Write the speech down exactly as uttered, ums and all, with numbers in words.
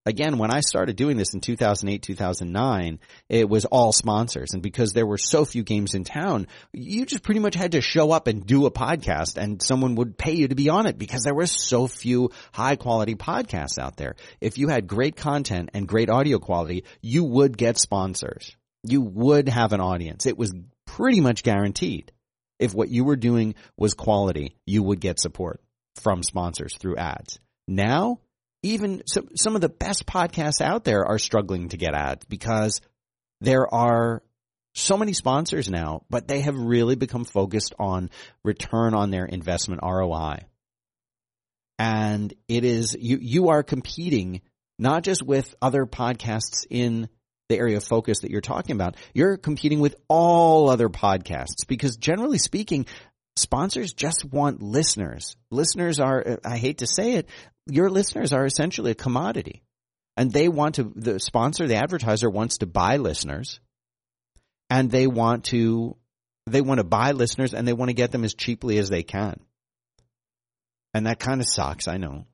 again, when I started doing this in two thousand eight, two thousand nine, it was all sponsors. And because there were so few games in town, you just pretty much had to show up and do a podcast and someone would pay you to be on it because there were so few high quality podcasts out there. If you had great content and great audio quality, you would get sponsors. You would have an audience. It was pretty much guaranteed. If what you were doing was quality, you would get support from sponsors through ads. Now, even some, some of the best podcasts out there are struggling to get ads because there are so many sponsors now, but they have really become focused on return on their investment, R O I. And it is, you, you are competing not just with other podcasts in the area of focus that you're talking about, you're competing with all other podcasts because generally speaking, sponsors just want listeners. Listeners are, I hate to say it, your listeners are essentially a commodity. And they want to, the sponsor, the advertiser wants to buy listeners. And they want to, they want to buy listeners and they want to get them as cheaply as they can. And that kind of sucks, I know.